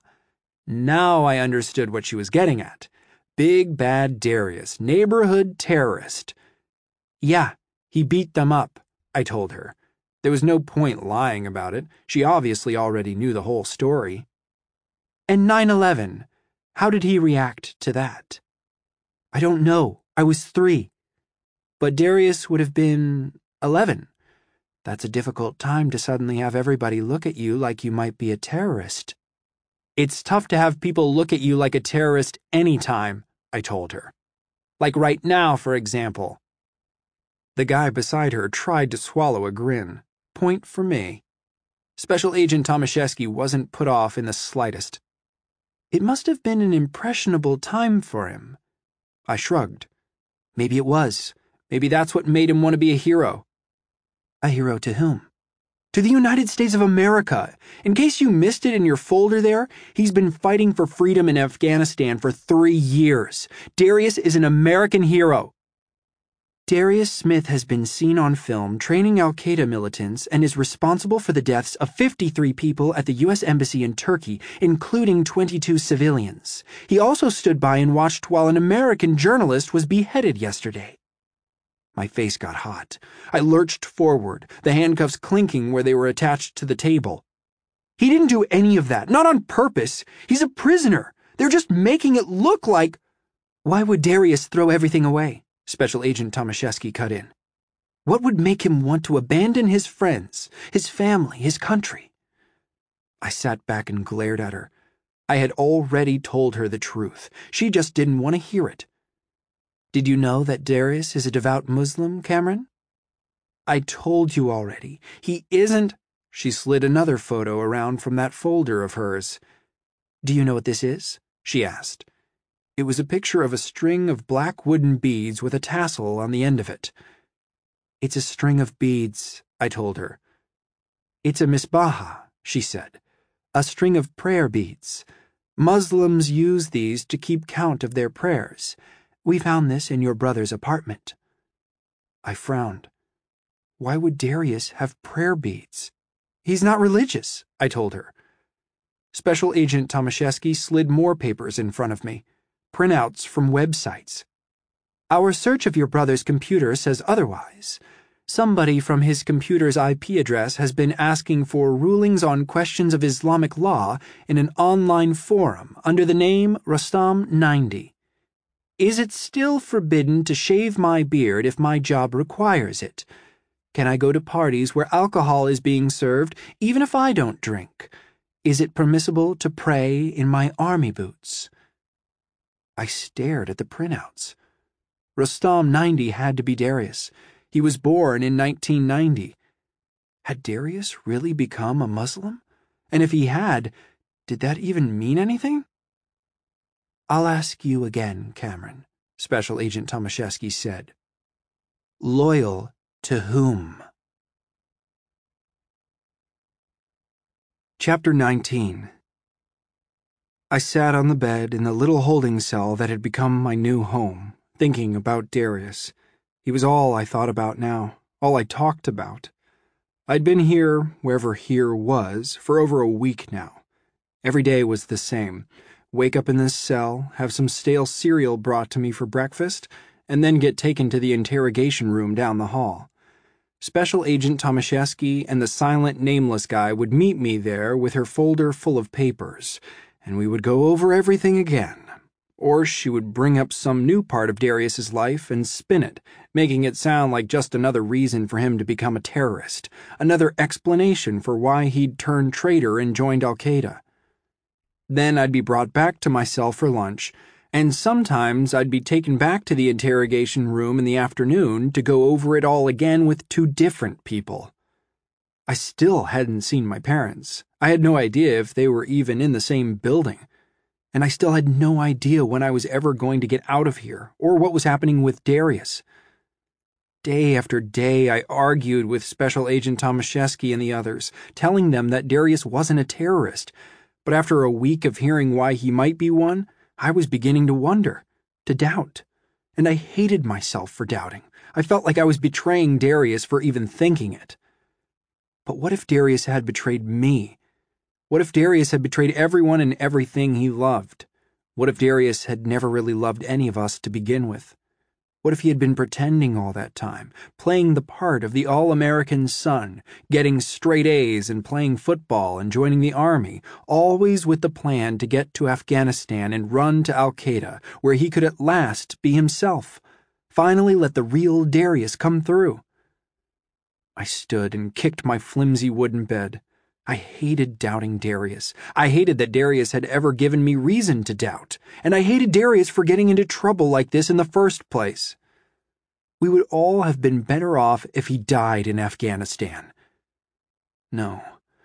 Now I understood what she was getting at. Big bad Darius, neighborhood terrorist. Yeah, he beat them up, I told her. There was no point lying about it. She obviously already knew the whole story. And 9/11, how did he react to that? I don't know. I was 3. But Darius would have been 11. That's a difficult time to suddenly have everybody look at you like you might be a terrorist. It's tough to have people look at you like a terrorist anytime, I told her. Like right now, for example. The guy beside her tried to swallow a grin. Point for me. Special Agent Tomaszewski wasn't put off in the slightest. It must have been an impressionable time for him. I shrugged. Maybe it was. Maybe that's what made him want to be a hero. A hero to whom? To the United States of America. In case you missed it in your folder there, he's been fighting for freedom in Afghanistan for 3 years. Darius is an American hero. Darius Smith has been seen on film training Al-Qaeda militants and is responsible for the deaths of 53 people at the U.S. Embassy in Turkey, including 22 civilians. He also stood by and watched while an American journalist was beheaded yesterday. My face got hot. I lurched forward, the handcuffs clinking where they were attached to the table. He didn't do any of that, not on purpose. He's a prisoner. They're just making it look like... Why would Darius throw everything away? Special Agent Tomaszewski cut in. What would make him want to abandon his friends, his family, his country? I sat back and glared at her. I had already told her the truth. She just didn't want to hear it. Did you know that Darius is a devout Muslim, Cameron? I told you already. He isn't... She slid another photo around from that folder of hers. "Do you know what this is?" she asked. It was a picture of a string of black wooden beads with a tassel on the end of it. "It's a string of beads," I told her. "It's a misbaha," she said, "a string of prayer beads. Muslims use these to keep count of their prayers. We found this in your brother's apartment." I frowned. Why would Darius have prayer beads? "He's not religious," I told her. Special Agent Tomaszewski slid more papers in front of me, printouts from websites. "Our search of your brother's computer says otherwise. Somebody from his computer's IP address has been asking for rulings on questions of Islamic law in an online forum under the name Rustam90. Is it still forbidden to shave my beard if my job requires it? Can I go to parties where alcohol is being served even if I don't drink? Is it permissible to pray in my army boots?" I stared at the printouts. Rustam90 had to be Darius. He was born in 1990. Had Darius really become a Muslim? And if he had, did that even mean anything? "I'll ask you again, Cameron," Special Agent Tomaszewski said. "Loyal to whom?" Chapter 19. I sat on the bed in the little holding cell that had become my new home, thinking about Darius. He was all I thought about now, all I talked about. I'd been here, wherever here was, for over a week now. Every day was the same. Wake up in this cell, have some stale cereal brought to me for breakfast, and then get taken to the interrogation room down the hall. Special Agent Tomaszewski and the silent, nameless guy would meet me there with her folder full of papers, and we would go over everything again. Or she would bring up some new part of Darius's life and spin it, making it sound like just another reason for him to become a terrorist, another explanation for why he'd turned traitor and joined Al-Qaeda. Then I'd be brought back to my cell for lunch, and sometimes I'd be taken back to the interrogation room in the afternoon to go over it all again with two different people. I still hadn't seen my parents. I had no idea if they were even in the same building. And I still had no idea when I was ever going to get out of here, or what was happening with Darius. Day after day, I argued with Special Agent Tomaszewski and the others, telling them that Darius wasn't a terrorist. But after a week of hearing why he might be one, I was beginning to wonder, to doubt. And I hated myself for doubting. I felt like I was betraying Darius for even thinking it. But what if Darius had betrayed me? What if Darius had betrayed everyone and everything he loved? What if Darius had never really loved any of us to begin with? What if he had been pretending all that time, playing the part of the all-American son, getting straight A's and playing football and joining the army, always with the plan to get to Afghanistan and run to Al-Qaeda, where he could at last be himself, finally let the real Darius come through? I stood and kicked my flimsy wooden bed. I hated doubting Darius. I hated that Darius had ever given me reason to doubt. And I hated Darius for getting into trouble like this in the first place. We would all have been better off if he died in Afghanistan. No,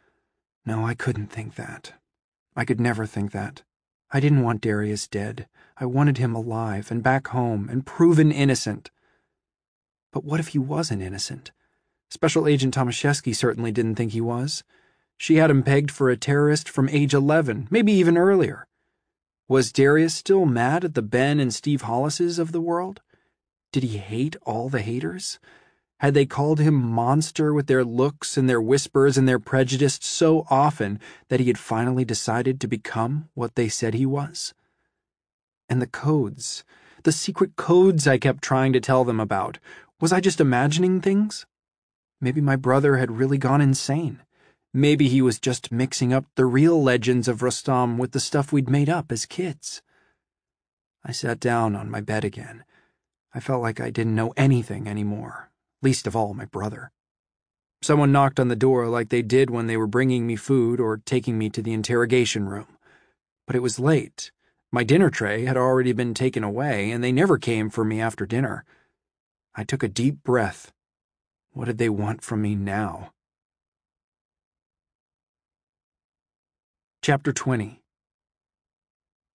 I couldn't think that. I could never think that. I didn't want Darius dead. I wanted him alive and back home and proven innocent. But what if he wasn't innocent? Special Agent Tomaszewski certainly didn't think he was. She had him pegged for a terrorist from age 11, maybe even earlier. Was Darius still mad at the Ben and Steve Hollises of the world? Did he hate all the haters? Had they called him monster with their looks and their whispers and their prejudice so often that he had finally decided to become what they said he was? And the codes, the secret codes I kept trying to tell them about, was I just imagining things? Maybe my brother had really gone insane. Maybe he was just mixing up the real legends of Rustam with the stuff we'd made up as kids. I sat down on my bed again. I felt like I didn't know anything anymore, least of all my brother. Someone knocked on the door like they did when they were bringing me food or taking me to the interrogation room. But it was late. My dinner tray had already been taken away, and they never came for me after dinner. I took a deep breath. What did they want from me now? Chapter 20.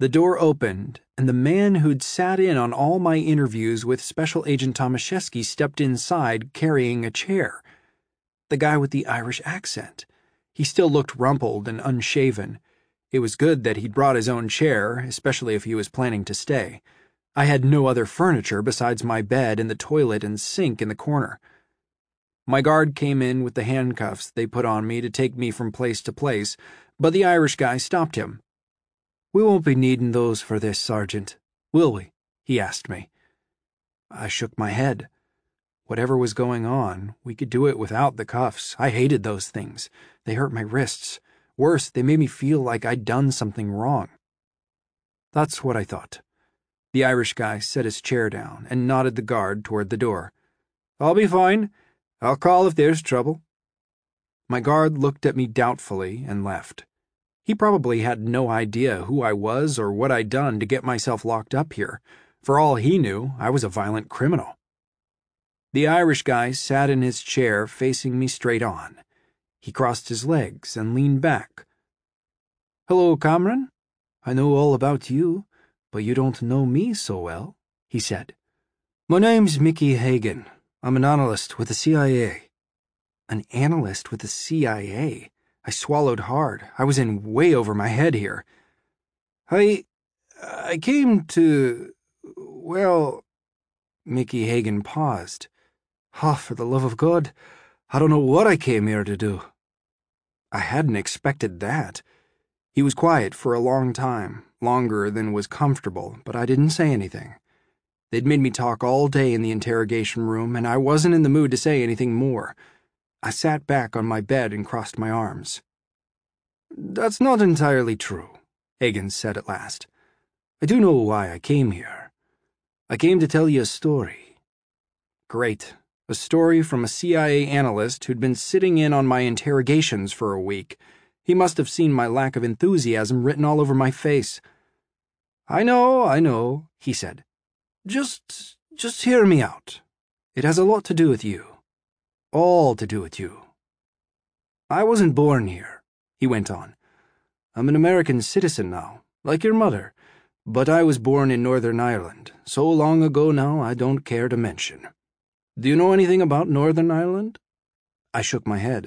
The door opened, and the man who'd sat in on all my interviews with Special Agent Tomaszewski stepped inside carrying a chair. The guy with the Irish accent. He still looked rumpled and unshaven. It was good that he'd brought his own chair, especially if he was planning to stay. I had no other furniture besides my bed and the toilet and sink in the corner. My guard came in with the handcuffs they put on me to take me from place to place, but the Irish guy stopped him. "We won't be needing those for this, Sergeant, will we?" he asked me. I shook my head. Whatever was going on, we could do it without the cuffs. I hated those things. They hurt my wrists. Worse, they made me feel like I'd done something wrong. That's what I thought. The Irish guy set his chair down and nodded the guard toward the door. "I'll be fine. I'll call if there's trouble." My guard looked at me doubtfully and left. He probably had no idea who I was or what I'd done to get myself locked up here. For all he knew, I was a violent criminal. The Irish guy sat in his chair facing me straight on. He crossed his legs and leaned back. "Hello, Cameron. I know all about you, but you don't know me so well," he said. "My name's Mickey Hagan. I'm an analyst with the CIA." An analyst with the CIA? I swallowed hard. I was in way over my head here. I came to... well... Mickey Hagan paused. "Oh, for the love of God, I don't know what I came here to do." I hadn't expected that. He was quiet for a long time, longer than was comfortable, but I didn't say anything. They'd made me talk all day in the interrogation room, and I wasn't in the mood to say anything more. I sat back on my bed and crossed my arms. "That's not entirely true," Hagan said at last. "I do know why I came here. I came to tell you a story." Great. A story from a CIA analyst who'd been sitting in on my interrogations for a week. He must have seen my lack of enthusiasm written all over my face. I know, he said. Just hear me out. It has a lot to do with you. All to do with you. I wasn't born here," he went on. "I'm an American citizen now, like your mother, but I was born in Northern Ireland, so long ago now I don't care to mention. Do you know anything about Northern Ireland?" I shook my head.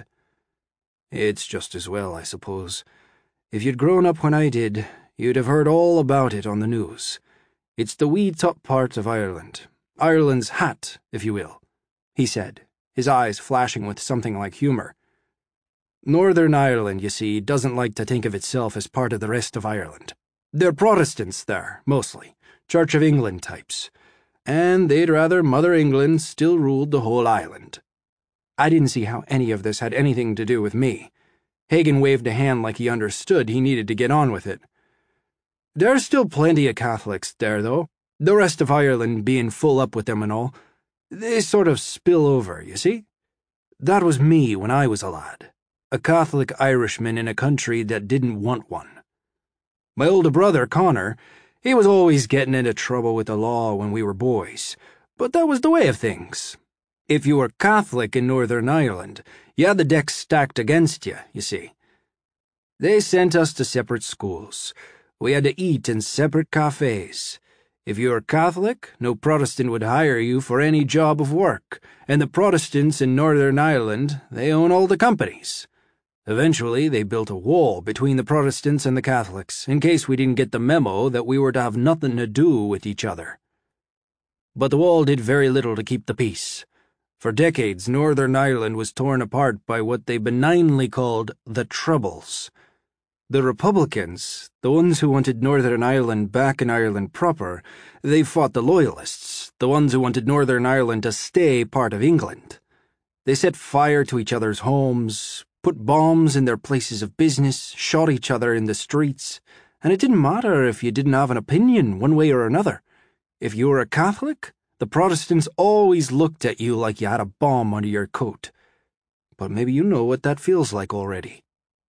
"It's just as well, I suppose. If you'd grown up when I did, you'd have heard all about it on the news. It's the wee top part of Ireland. Ireland's hat, if you will," he said, his eyes flashing with something like humor. "Northern Ireland, you see, doesn't like to think of itself as part of the rest of Ireland. They're Protestants there, mostly, Church of England types, and they'd rather Mother England still ruled the whole island." I didn't see how any of this had anything to do with me. Hagan waved a hand like he understood he needed to get on with it. "There's still plenty of Catholics there, though, the rest of Ireland being full up with them and all. They sort of spill over, you see? That was me when I was a lad, a Catholic Irishman in a country that didn't want one. My older brother, Connor, he was always getting into trouble with the law when we were boys, but that was the way of things. If you were Catholic in Northern Ireland, you had the deck stacked against you see. They sent us to separate schools. We had to eat in separate cafes. If you were Catholic, no Protestant would hire you for any job of work, and the Protestants in Northern Ireland, they own all the companies. Eventually, they built a wall between the Protestants and the Catholics, in case we didn't get the memo that we were to have nothing to do with each other. But the wall did very little to keep the peace. For decades, Northern Ireland was torn apart by what they benignly called the Troubles. The Republicans, the ones who wanted Northern Ireland back in Ireland proper, they fought the Loyalists, the ones who wanted Northern Ireland to stay part of England. They set fire to each other's homes, put bombs in their places of business, shot each other in the streets, and it didn't matter if you didn't have an opinion one way or another. If you were a Catholic, the Protestants always looked at you like you had a bomb under your coat. But maybe you know what that feels like already.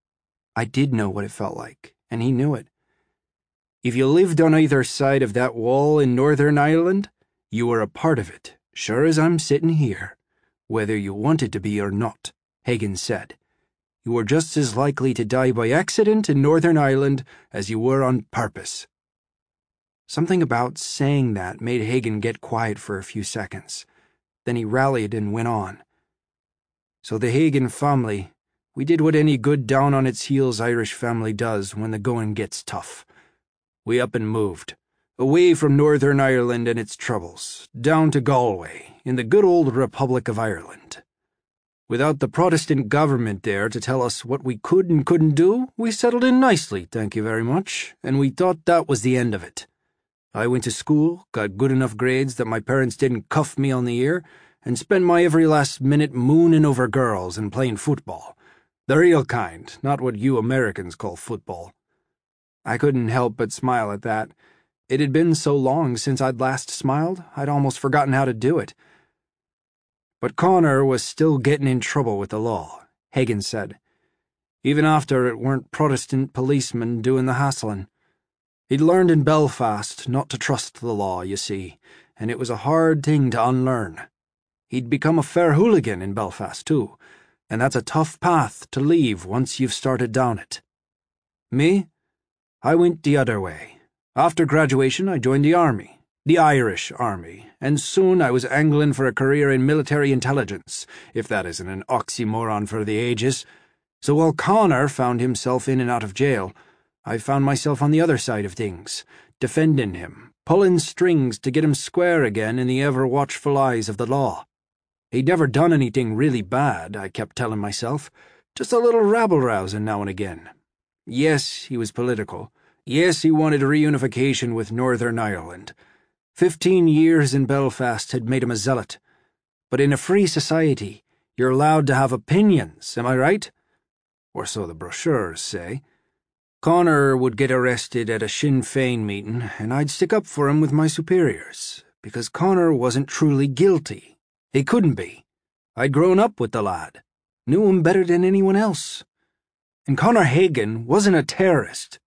I did know what it felt like, and he knew it. If you lived on either side of that wall in Northern Ireland, you were a part of it, sure as I'm sitting here, whether you wanted to be or not, Hagan said. You were just as likely to die by accident in Northern Ireland as you were on purpose. Something about saying that made Hagen get quiet for a few seconds. Then he rallied and went on. So the Hagen family, we did what any good down-on-its-heels Irish family does when the going gets tough. We up and moved, away from Northern Ireland and its troubles, down to Galway, in the good old Republic of Ireland. Without the Protestant government there to tell us what we could and couldn't do, we settled in nicely, thank you very much, and we thought that was the end of it. I went to school, got good enough grades that my parents didn't cuff me on the ear, and spent my every last minute mooning over girls and playing football. The real kind, not what you Americans call football. I couldn't help but smile at that. It had been so long since I'd last smiled, I'd almost forgotten how to do it. But Connor was still getting in trouble with the law, Hagen said, even after it weren't Protestant policemen doing the hassling. He'd learned in Belfast not to trust the law, you see, and it was a hard thing to unlearn. He'd become a fair hooligan in Belfast, too, and that's a tough path to leave once you've started down it. Me? I went the other way. After graduation, I joined the army, the Irish Army, and soon I was angling for a career in military intelligence, if that isn't an oxymoron for the ages. So while Connor found himself in and out of jail, I found myself on the other side of things, defending him, pulling strings to get him square again in the ever-watchful eyes of the law. He'd never done anything really bad, I kept telling myself, just a little rabble-rousing now and again. Yes, he was political. Yes, he wanted reunification with Northern Ireland. 15 years in Belfast had made him a zealot. But in a free society, you're allowed to have opinions, am I right? Or so the brochures say. Connor would get arrested at a Sinn Féin meeting, and I'd stick up for him with my superiors, because Connor wasn't truly guilty. He couldn't be. I'd grown up with the lad, knew him better than anyone else. And Connor Hagen wasn't a terrorist.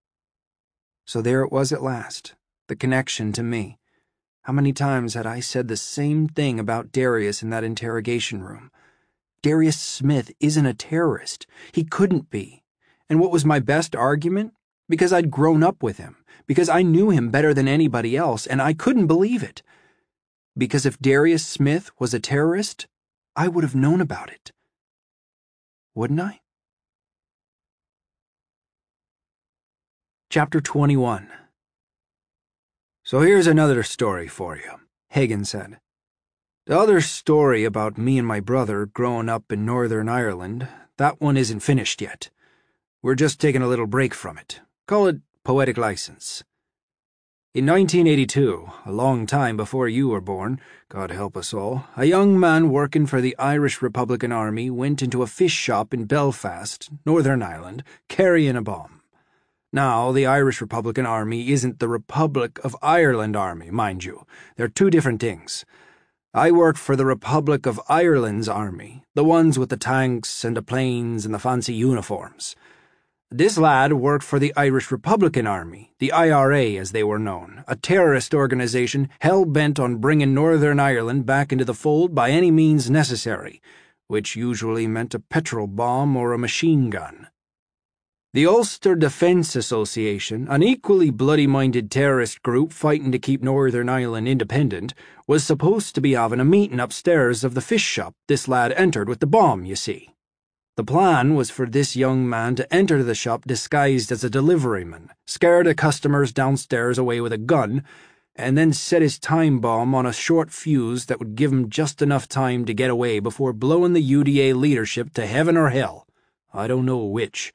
So there it was at last, the connection to me. How many times had I said the same thing about Darius in that interrogation room? Darius Smith isn't a terrorist. He couldn't be. And what was my best argument? Because I'd grown up with him. Because I knew him better than anybody else, and I couldn't believe it. Because if Darius Smith was a terrorist, I would have known about it. Wouldn't I? Chapter 21. So here's another story for you, Hagen said. The other story about me and my brother growing up in Northern Ireland, that one isn't finished yet. We're just taking a little break from it. Call it poetic license. In 1982, a long time before you were born, God help us all, a young man working for the Irish Republican Army went into a fish shop in Belfast, Northern Ireland, carrying a bomb. Now, the Irish Republican Army isn't the Republic of Ireland Army, mind you. They're two different things. I worked for the Republic of Ireland's Army, the ones with the tanks and the planes and the fancy uniforms. This lad worked for the Irish Republican Army, the IRA as they were known, a terrorist organization hell-bent on bringing Northern Ireland back into the fold by any means necessary, which usually meant a petrol bomb or a machine gun. The Ulster Defence Association, an equally bloody-minded terrorist group fighting to keep Northern Ireland independent, was supposed to be having a meeting upstairs of the fish shop this lad entered with the bomb, you see. The plan was for this young man to enter the shop disguised as a deliveryman, scare the customers downstairs away with a gun, and then set his time bomb on a short fuse that would give him just enough time to get away before blowing the UDA leadership to heaven or hell. I don't know which.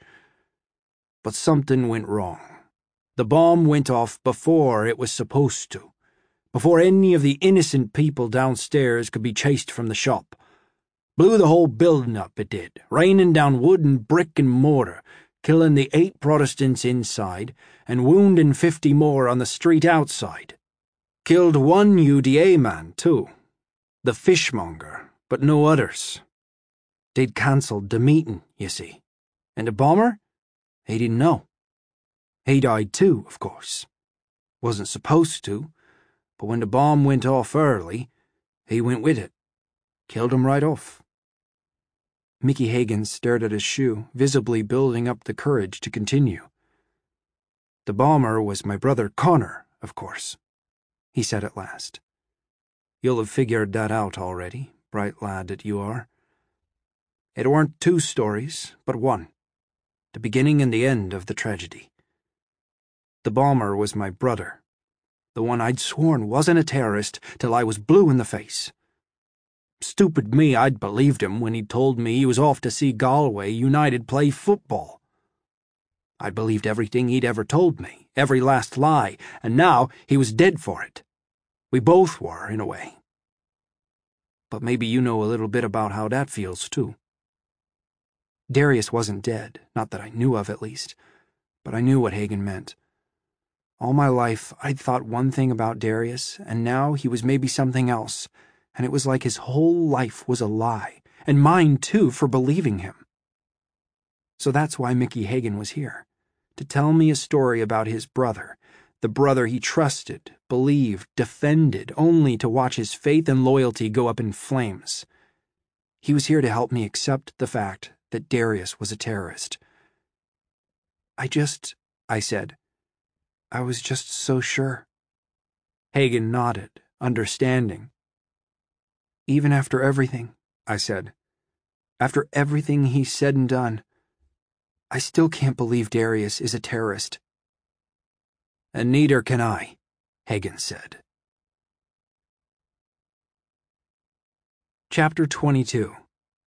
But something went wrong. The bomb went off before it was supposed to, before any of the innocent people downstairs could be chased from the shop. Blew the whole building up, it did, raining down wood and brick and mortar, killing the 8 Protestants inside and wounding 50 more on the street outside. Killed one UDA man, too. The fishmonger, but no others. They'd cancelled the meeting, you see. And the bomber? He didn't know. He died too, of course. Wasn't supposed to, but when the bomb went off early, he went with it. Killed him right off. Mickey Hagen stared at his shoe, visibly building up the courage to continue. The bomber was my brother Connor, of course," he said at last. "You'll have figured that out already, bright lad that you are. It weren't 2 stories, but 1, the beginning and the end of the tragedy. The bomber was my brother, the one I'd sworn wasn't a terrorist till I was blue in the face. Stupid me, I'd believed him when he told me he was off to see Galway United play football. I'd believed everything he'd ever told me, every last lie, and now he was dead for it. We both were, in a way. But maybe you know a little bit about how that feels, too." Darius wasn't dead, not that I knew of at least, but I knew what Hagen meant. All my life, I'd thought one thing about Darius, and now he was maybe something else, and it was like his whole life was a lie, and mine too for believing him. So that's why Mickey Hagen was here, to tell me a story about his brother, the brother he trusted, believed, defended, only to watch his faith and loyalty go up in flames. He was here to help me accept the fact that Darius was a terrorist. I said, I was just so sure. Hagen nodded, understanding. "Even after everything," I said, "after everything he's said and done, I still can't believe Darius is a terrorist." "And neither can I," Hagen said. Chapter 22.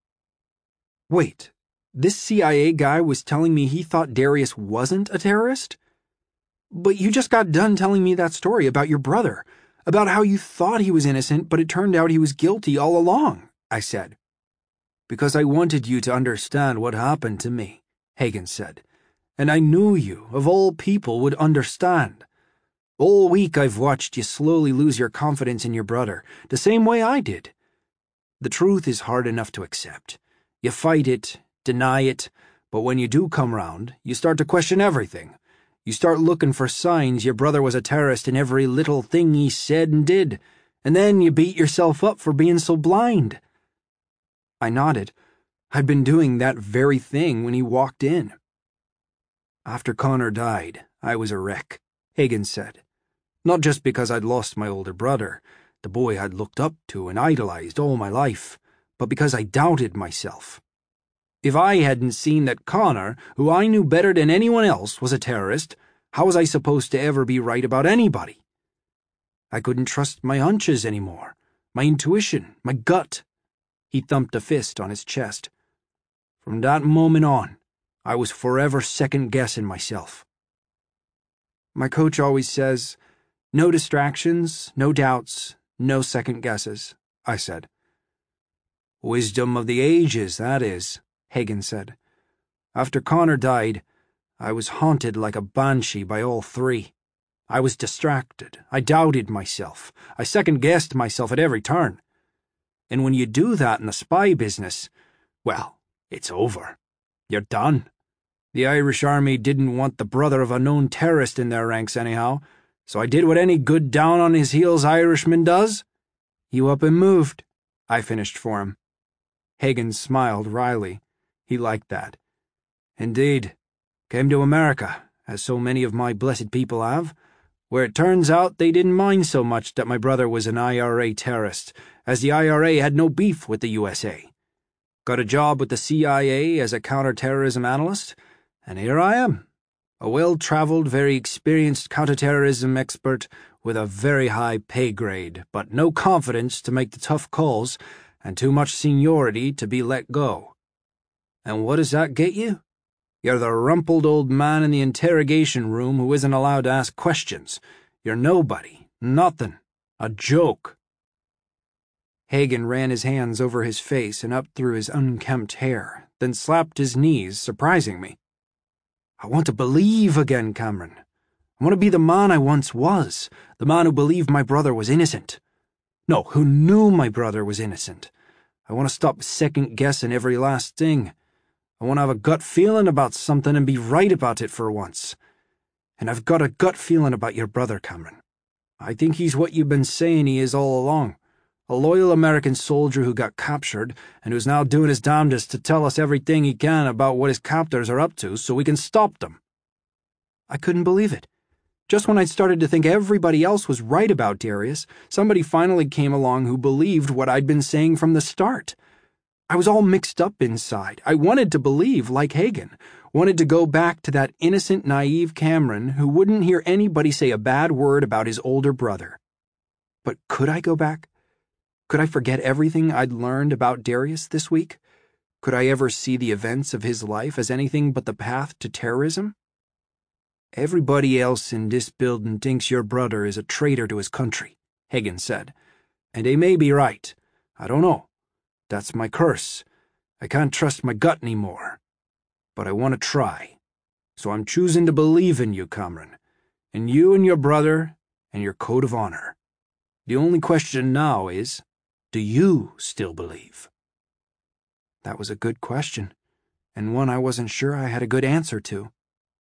Wait, this CIA guy was telling me he thought Darius wasn't a terrorist? But you just got done telling me that story about your brother, about how you thought he was innocent, but it turned out he was guilty all along, I said. "Because I wanted you to understand what happened to me," Hagen said. "And I knew you, of all people, would understand. All week I've watched you slowly lose your confidence in your brother, the same way I did. The truth is hard enough to accept. You fight it, deny it, but when you do come round, you start to question everything. You start looking for signs your brother was a terrorist in every little thing he said and did, and then you beat yourself up for being so blind." I nodded. I'd been doing that very thing when he walked in. "After Connor died, I was a wreck," Hagen said. "Not just because I'd lost my older brother, the boy I'd looked up to and idolized all my life, but because I doubted myself. If I hadn't seen that Connor, who I knew better than anyone else, was a terrorist, how was I supposed to ever be right about anybody? I couldn't trust my hunches anymore, my intuition, my gut." He thumped a fist on his chest. "From that moment on, I was forever second-guessing myself." "My coach always says, no distractions, no doubts, no second guesses," I said. "Wisdom of the ages, that is," Hagen said. "After Connor died, I was haunted like a banshee by all 3. I was distracted, I doubted myself, I second-guessed myself at every turn. And when you do that in the spy business, well, it's over. You're done. The Irish Army didn't want the brother of a known terrorist in their ranks anyhow, so I did what any good down-on-his-heels Irishman does. You up and moved," I finished for him. Hagen smiled wryly. He liked that. "Indeed. Came to America, as so many of my blessed people have, where it turns out they didn't mind so much that my brother was an IRA terrorist, as the IRA had no beef with the USA. Got a job with the CIA as a counterterrorism analyst, and here I am, a well-traveled, very experienced counterterrorism expert with a very high pay grade, but no confidence to make the tough calls and too much seniority to be let go. And what does that get you? You're the rumpled old man in the interrogation room who isn't allowed to ask questions. You're nobody, nothing, a joke." Hagen ran his hands over his face and up through his unkempt hair, then slapped his knees, surprising me. "I want to believe again, Cameron. I want to be the man I once was, the man who believed my brother was innocent. No, who knew my brother was innocent. I want to stop second-guessing every last thing. I want to have a gut feeling about something and be right about it for once. And I've got a gut feeling about your brother, Cameron. I think he's what you've been saying he is all along. A loyal American soldier who got captured and who's now doing his damnedest to tell us everything he can about what his captors are up to so we can stop them." I couldn't believe it. Just when I started to think everybody else was right about Darius, somebody finally came along who believed what I'd been saying from the start. I was all mixed up inside. I wanted to believe, like Hagen, wanted to go back to that innocent, naive Cameron who wouldn't hear anybody say a bad word about his older brother. But could I go back? Could I forget everything I'd learned about Darius this week? Could I ever see the events of his life as anything but the path to terrorism? Everybody else in this building thinks your brother is a traitor to his country, Hagen said. And they may be right. I don't know. That's my curse. I can't trust my gut anymore. But I want to try. So I'm choosing to believe in you, Cameron. In you and your brother and your code of honor. The only question now is, do you still believe? That was a good question, and one I wasn't sure I had a good answer to.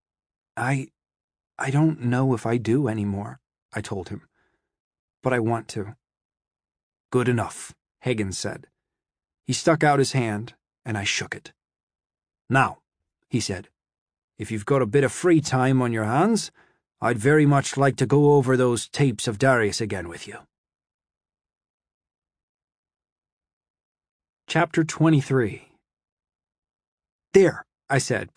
I don't know if I do anymore, I told him. But I want to. Good enough, Hagen said. He stuck out his hand, and I shook it. Now, he said, if you've got a bit of free time on your hands, I'd very much like to go over those tapes of Darius again with you. Chapter 23. There, I said,